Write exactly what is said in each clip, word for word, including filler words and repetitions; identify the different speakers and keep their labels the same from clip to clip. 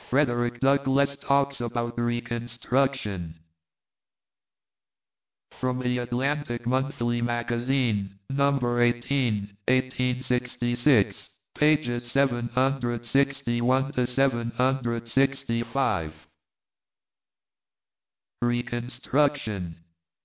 Speaker 1: Frederick Douglass talks about Reconstruction. From the Atlantic Monthly Magazine, number eighteen, eighteen sixty-six, pages seven hundred sixty-one to seven hundred sixty-five. Reconstruction.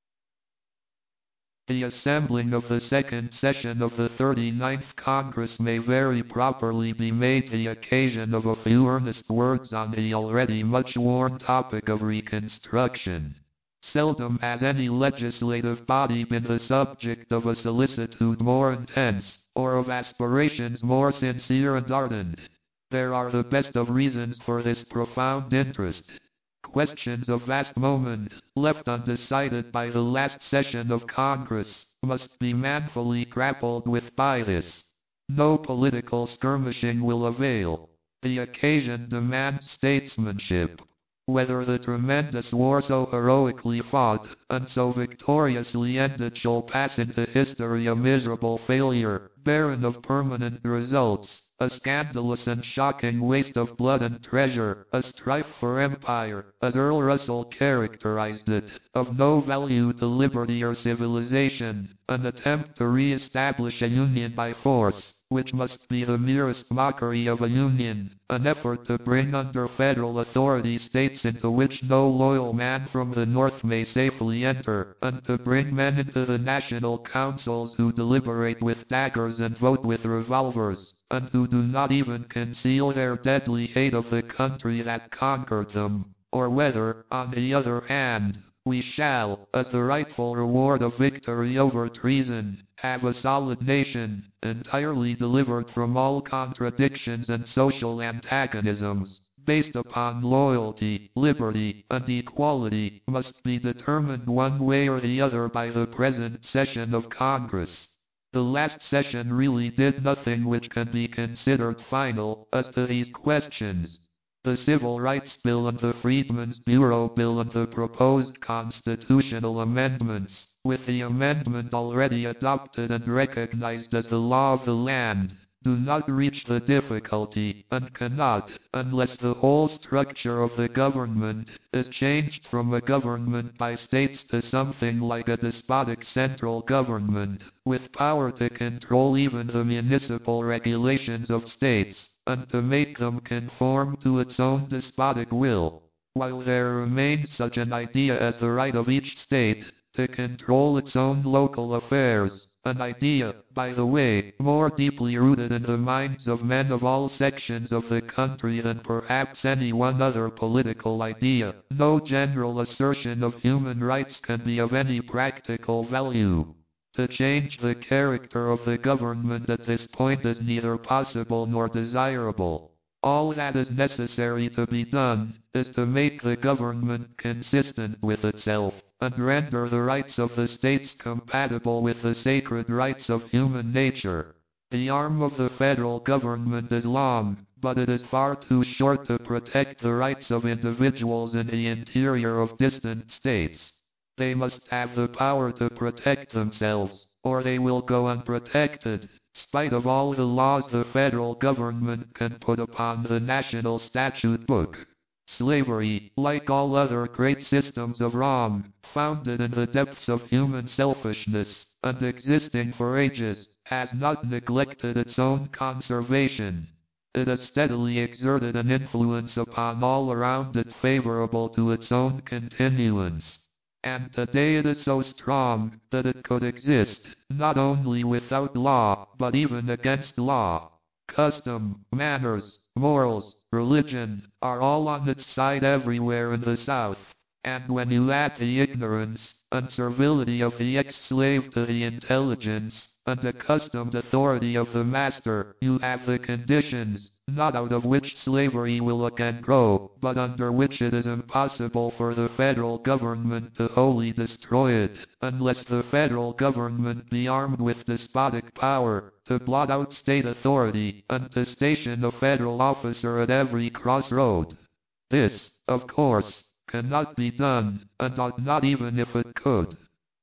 Speaker 1: The assembling of the second session of the thirty-ninth Congress may very properly be made the occasion of a few earnest words on the already much-worn topic of Reconstruction. Seldom has any legislative body been the subject of a solicitude more intense, or of aspirations more sincere and ardent. There are the best of reasons for this profound interest. Questions of vast moment, left undecided by the last session of Congress, must be manfully grappled with by this. No political skirmishing will avail. The occasion demands statesmanship. Whether the tremendous war so heroically fought, and so victoriously ended shall pass into history a miserable failure, barren of permanent results, a scandalous and shocking waste of blood and treasure, a strife for empire, as Earl Russell characterized it, of no value to liberty or civilization, an attempt to re-establish a union by force, which must be the merest mockery of a union, an effort to bring under federal authority states into which no loyal man from the North may safely enter, and to bring men into the national councils who deliberate with daggers and vote with revolvers, and who do not even conceal their deadly hate of the country that conquered them, or whether, on the other hand, we shall, as the rightful reward of victory over treason, have a solid nation, entirely delivered from all contradictions and social antagonisms, based upon loyalty, liberty, and equality, must be determined one way or the other by the present session of Congress. The last session really did nothing which can be considered final as to these questions. The Civil Rights Bill and the Freedmen's Bureau Bill and the proposed constitutional amendments, with the amendment already adopted and recognized as the law of the land, do not reach the difficulty, and cannot, unless the whole structure of the government is changed from a government by states to something like a despotic central government, with power to control even the municipal regulations of states, and to make them conform to its own despotic will, while there remains such an idea as the right of each state to control its own local affairs, an idea, by the way, more deeply rooted in the minds of men of all sections of the country than perhaps any one other political idea. No general assertion of human rights can be of any practical value. To change the character of the government at this point is neither possible nor desirable. All that is necessary to be done is to make the government consistent with itself, and render the rights of the states compatible with the sacred rights of human nature. The arm of the federal government is long, but it is far too short to protect the rights of individuals in the interior of distant states. They must have the power to protect themselves, or they will go unprotected, spite of all the laws the federal government can put upon the national statute book. Slavery, like all other great systems of wrong, founded in the depths of human selfishness, and existing for ages, has not neglected its own conservation. It has steadily exerted an influence upon all around it favorable to its own continuance. And today it is so strong that it could exist, not only without law, but even against law. Custom, manners, morals, religion, are all on its side everywhere in the South. And when you add the ignorance and servility of the ex-slave to the intelligence and accustomed authority of the master, you have the conditions, not out of which slavery will again grow, but under which it is impossible for the federal government to wholly destroy it, unless the federal government be armed with despotic power, to blot out state authority, and to station a federal officer at every crossroad. This, of course, cannot be done, and ought not even if it could.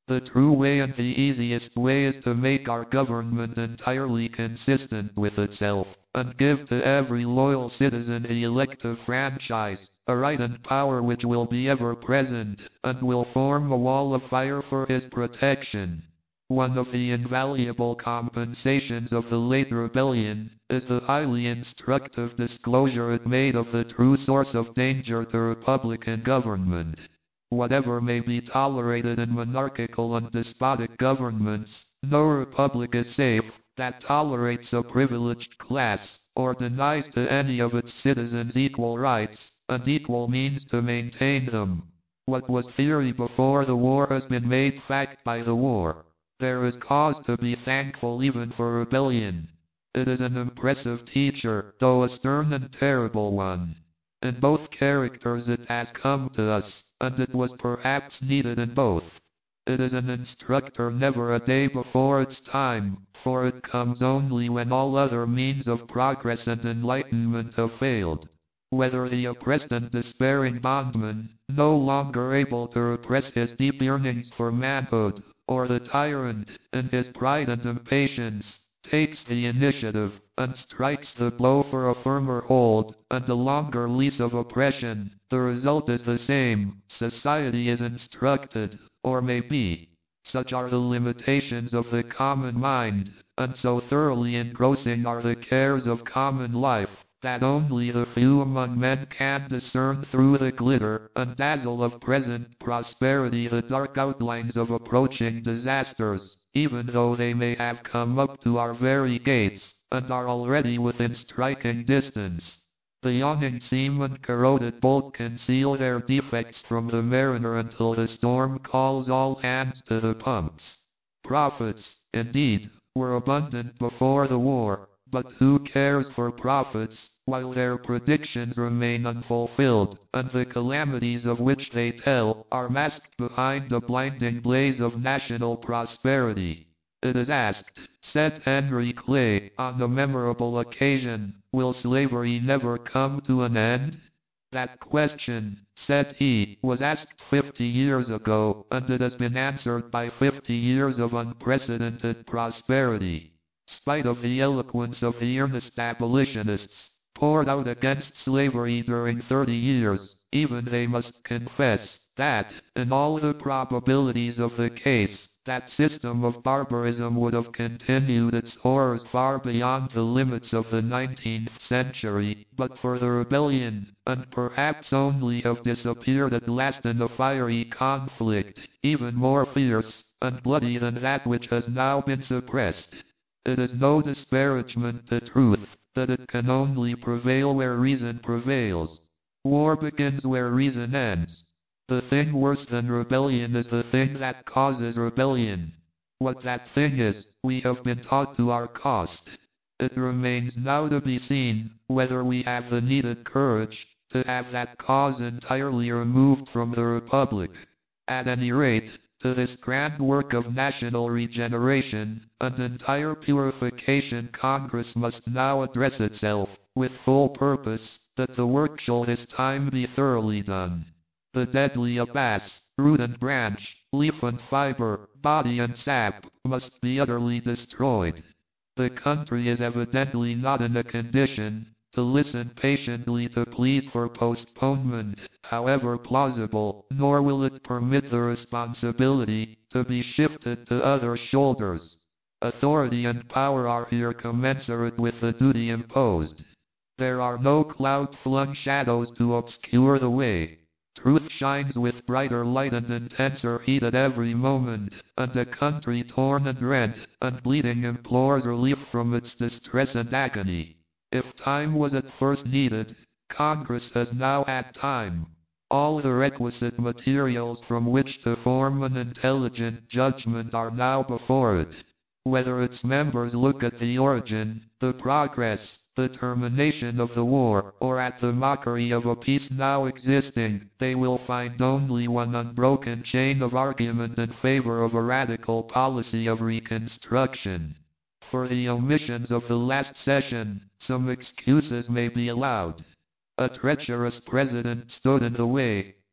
Speaker 1: The true way and the easiest way is to make our government entirely consistent with itself, and give to every loyal citizen the elective franchise, a right and power which will be ever present, and will form a wall of fire for his protection. One of the invaluable compensations of the late rebellion is the highly instructive disclosure it made of the true source of danger to republican government. Whatever may be tolerated in monarchical and despotic governments, no republic is safe that tolerates a privileged class, or denies to any of its citizens equal rights, and equal means to maintain them. What was theory before the war has been made fact by the war. There is cause to be thankful even for rebellion. It is an impressive teacher, though a stern and terrible one. In both characters it has come to us, and it was perhaps needed in both. It is an instructor never a day before its time, for it comes only when all other means of progress and enlightenment have failed. Whether the oppressed and despairing bondman, no longer able to repress his deep yearnings for manhood, or the tyrant, in his pride and impatience, takes the initiative, and strikes the blow for a firmer hold, and a longer lease of oppression, the result is the same. Society is instructed, or may be. Such are the limitations of the common mind, and so thoroughly engrossing are the cares of common life, that only the few among men can discern through the glitter and dazzle of present prosperity the dark outlines of approaching disasters, even though they may have come up to our very gates, and are already within striking distance. The yawning seam and corroded bolt conceal their defects from the mariner until the storm calls all hands to the pumps. Profits, indeed, were abundant before the war, but who cares for profits, while their predictions remain unfulfilled, and the calamities of which they tell are masked behind a blinding blaze of national prosperity? It is asked, said Henry Clay, on the memorable occasion, will slavery never come to an end? That question, said he, was asked fifty years ago, and it has been answered by fifty years of unprecedented prosperity. Spite of the eloquence of the earnest abolitionists, poured out against slavery during thirty years, even they must confess that, in all the probabilities of the case, that system of barbarism would have continued its horrors far beyond the limits of the nineteenth century, but for the rebellion, and perhaps only have disappeared at last in a fiery conflict, even more fierce and bloody than that which has now been suppressed. It is no disparagement to truth that it can only prevail where reason prevails. War begins where reason ends. The thing worse than rebellion is the thing that causes rebellion. What that thing is, we have been taught to our cost. It remains now to be seen whether we have the needed courage to have that cause entirely removed from the Republic. At any rate, to this grand work of national regeneration and entire purification Congress must now address itself, with full purpose, that the work shall this time be thoroughly done. The deadly abass, root and branch, leaf and fiber, body and sap, must be utterly destroyed. The country is evidently not in a condition to listen patiently to pleas for postponement, however plausible, nor will it permit the responsibility to be shifted to other shoulders. Authority and power are here commensurate with the duty imposed. There are no cloud-flung shadows to obscure the way. Truth shines with brighter light and intenser heat at every moment, and a country torn and rent and bleeding implores relief from its distress and agony. If time was at first needed, Congress has now had time. All the requisite materials from which to form an intelligent judgment are now before it. Whether its members look at the origin, the progress, the termination of the war, or at the mockery of a peace now existing, they will find only one unbroken chain of argument in favor of a radical policy of reconstruction. For the omissions of the last session, some excuses may be allowed. A treacherous president stood in the way,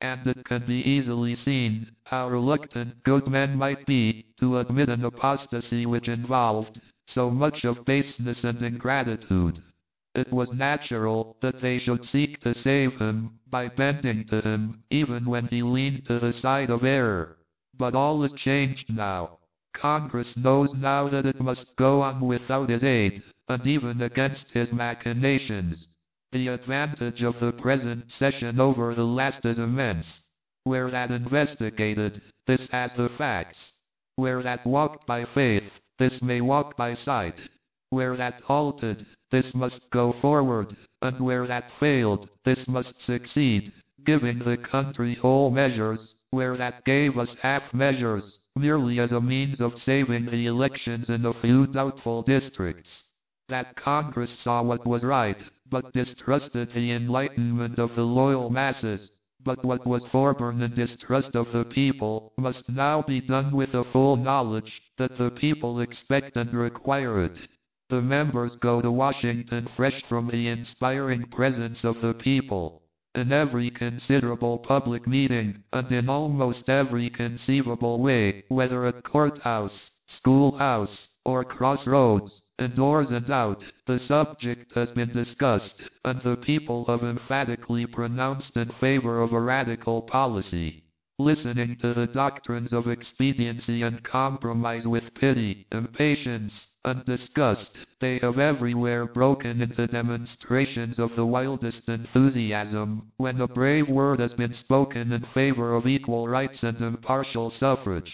Speaker 1: and it can be easily seen how reluctant good men might be to admit an apostasy which involved so much of baseness and ingratitude. It was natural that they should seek to save him by bending to him, even when he leaned to the side of error. But all is changed now. Congress knows now that it must go on without his aid, and even against his machinations. The advantage of the present session over the last is immense. Where that investigated, this has the facts. Where that walked by faith, this may walk by sight. Where that halted, this must go forward, and where that failed, this must succeed, giving the country whole measures, where that gave us half measures, merely as a means of saving the elections in a few doubtful districts. That Congress saw what was right, but distrusted the enlightenment of the loyal masses. But what was forborne in distrust of the people must now be done with a full knowledge that the people expect and require it. The members go to Washington fresh from the inspiring presence of the people. In every considerable public meeting, and in almost every conceivable way, whether at courthouse, schoolhouse, or crossroads, indoors and out, the subject has been discussed, and the people have emphatically pronounced in favor of a radical policy. Listening to the doctrines of expediency and compromise with pity, impatience, and disgust, they have everywhere broken into demonstrations of the wildest enthusiasm, when a brave word has been spoken in favor of equal rights and impartial suffrage.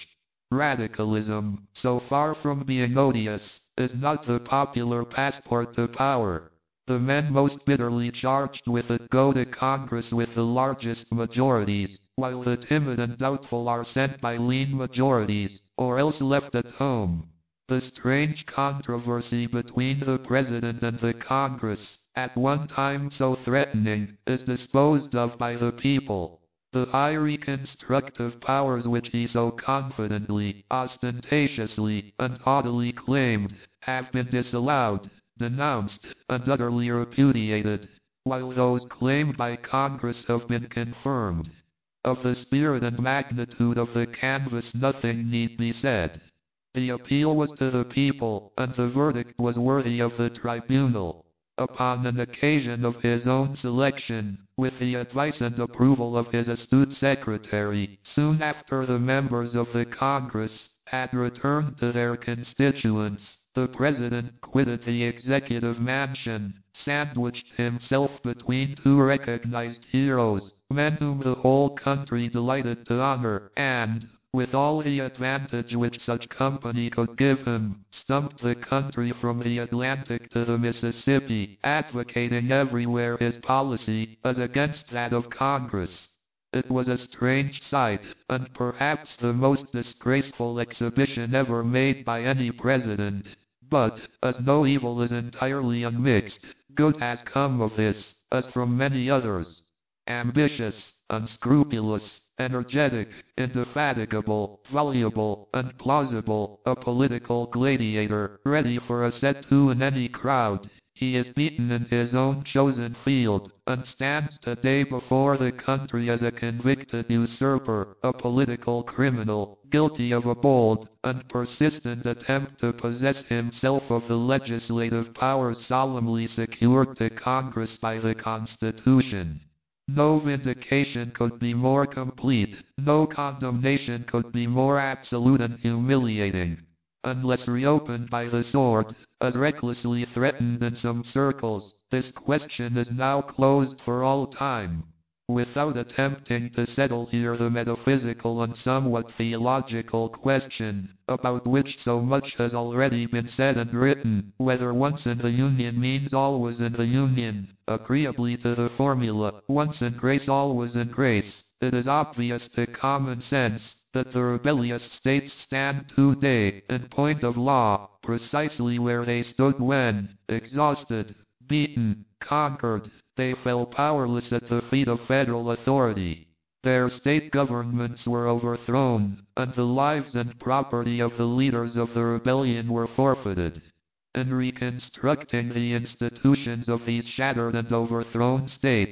Speaker 1: Radicalism, so far from being odious, is not the popular passport to power. The men most bitterly charged with it go to Congress with the largest majorities, while the timid and doubtful are sent by lean majorities, or else left at home. The strange controversy between the President and the Congress, at one time so threatening, is disposed of by the people. The high reconstructive powers which he so confidently, ostentatiously, and haughtily claimed, have been disallowed, denounced, and utterly repudiated, while those claimed by Congress have been confirmed. Of the spirit and magnitude of the canvass nothing need be said. The appeal was to the people, and the verdict was worthy of the tribunal. Upon an occasion of his own selection, with the advice and approval of his astute secretary, soon after the members of the Congress had returned to their constituents, the President quitted the executive mansion, sandwiched himself between two recognized heroes, men whom the whole country delighted to honor, and, with all the advantage which such company could give him, stumped the country from the Atlantic to the Mississippi, advocating everywhere his policy as against that of Congress. It was a strange sight, and perhaps the most disgraceful exhibition ever made by any president. But, as no evil is entirely unmixed, good has come of this, as from many others. Ambitious, unscrupulous, energetic, indefatigable, voluble, and plausible, a political gladiator, ready for a set to in any crowd, he is beaten in his own chosen field, and stands today before the country as a convicted usurper, a political criminal, guilty of a bold and persistent attempt to possess himself of the legislative powers solemnly secured to Congress by the Constitution. No vindication could be more complete, no condemnation could be more absolute and humiliating. Unless reopened by the sword, as recklessly threatened in some circles, this question is now closed for all time. Without attempting to settle here the metaphysical and somewhat theological question, about which so much has already been said and written, whether once in the Union means always in the Union, agreeably to the formula, once in grace always in grace, it is obvious to common sense that the rebellious states stand today, in point of law, precisely where they stood when, exhausted, beaten, conquered, they fell powerless at the feet of federal authority. Their state governments were overthrown, and the lives and property of the leaders of the rebellion were forfeited. In reconstructing the institutions of these shattered and overthrown states,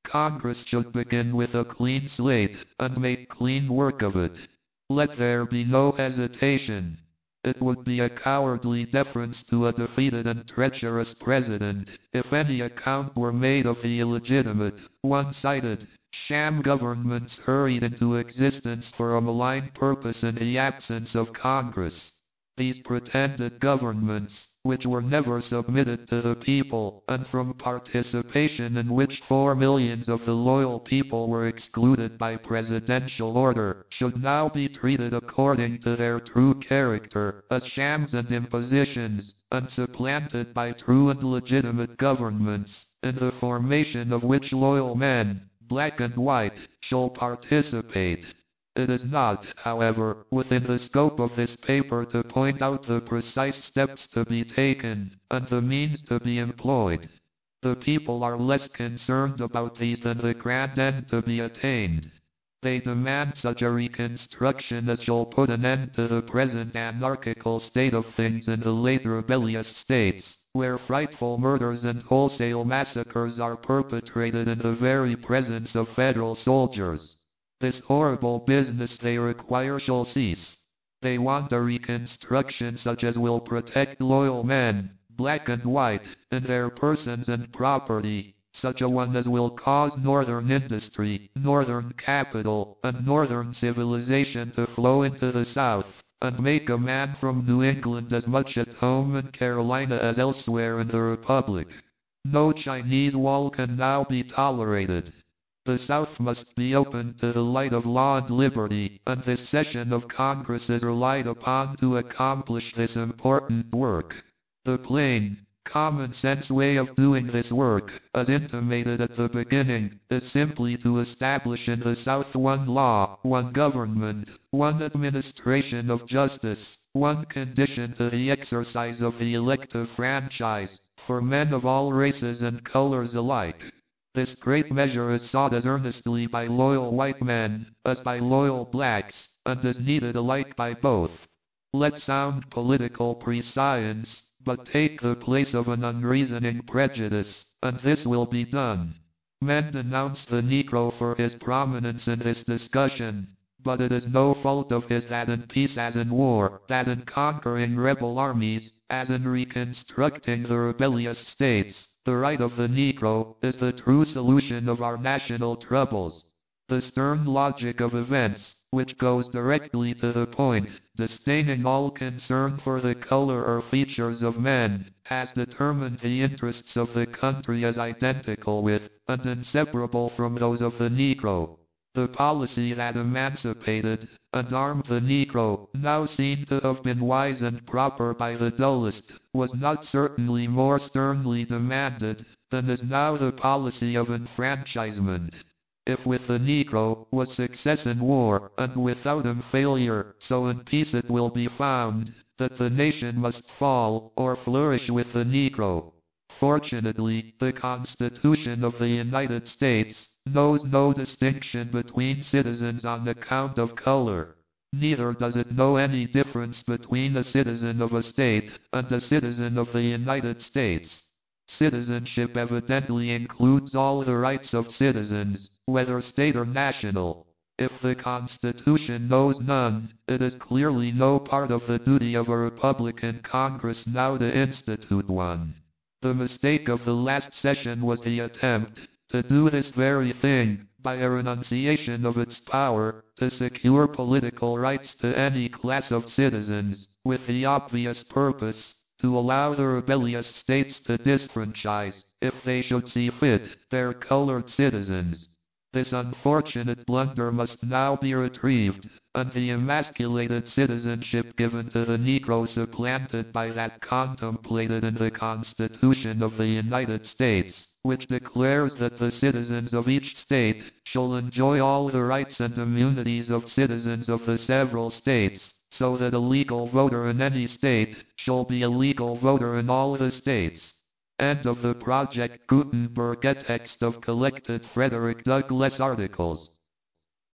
Speaker 1: Congress should begin with a clean slate, and make clean work of it. Let there be no hesitation. It would be a cowardly deference to a defeated and treacherous president if any account were made of the illegitimate, one-sided, sham governments hurried into existence for a malign purpose in the absence of Congress. These pretended governments, which were never submitted to the people, and from participation in which four millions of the loyal people were excluded by presidential order, should now be treated according to their true character, as shams and impositions, and supplanted by true and legitimate governments, in the formation of which loyal men, black and white, shall participate. It is not, however, within the scope of this paper to point out the precise steps to be taken, and the means to be employed. The people are less concerned about these than the grand end to be attained. They demand such a reconstruction as shall put an end to the present anarchical state of things in the late rebellious states, where frightful murders and wholesale massacres are perpetrated in the very presence of federal soldiers. This horrible business they require shall cease. They want a reconstruction such as will protect loyal men, black and white, in their persons and property, such a one as will cause northern industry, northern capital, and northern civilization to flow into the south, and make a man from New England as much at home in Carolina as elsewhere in the Republic. No Chinese wall can now be tolerated. The South must be open to the light of law and liberty, and this session of Congress is relied upon to accomplish this important work. The plain, common sense way of doing this work, as intimated at the beginning, is simply to establish in the South one law, one government, one administration of justice, one condition to the exercise of the elective franchise, for men of all races and colors alike. This great measure is sought as earnestly by loyal white men, as by loyal blacks, and is needed alike by both. Let sound political prescience but take the place of an unreasoning prejudice, and this will be done. Men denounce the Negro for his prominence in this discussion, but it is no fault of his that in peace as in war, that in conquering rebel armies, as in reconstructing the rebellious states, the right of the Negro is the true solution of our national troubles. The stern logic of events, which goes directly to the point, disdaining all concern for the color or features of men, has determined the interests of the country as identical with, and inseparable from those of the Negro. The policy that emancipated and armed the Negro, now seen to have been wise and proper by the dullest, was not certainly more sternly demanded than is now the policy of enfranchisement. If with the Negro was success in war, and without him failure, so in peace it will be found that the nation must fall or flourish with the Negro. Fortunately, the Constitution of the United States knows no distinction between citizens on account of color. Neither does it know any difference between a citizen of a state and a citizen of the United States. Citizenship evidently includes all the rights of citizens, whether state or national. If the Constitution knows none, it is clearly no part of the duty of a Republican Congress now to institute one. The mistake of the last session was the attempt to do this very thing, by a renunciation of its power to secure political rights to any class of citizens, with the obvious purpose to allow the rebellious states to disfranchise, if they should see fit, their colored citizens. This unfortunate blunder must now be retrieved, and the emasculated citizenship given to the Negro supplanted by that contemplated in the Constitution of the United States, which declares that the citizens of each state shall enjoy all the rights and immunities of citizens of the several states, so that a legal voter in any state shall be a legal voter in all the states. End of the Project Gutenberg text of collected Frederick Douglass articles.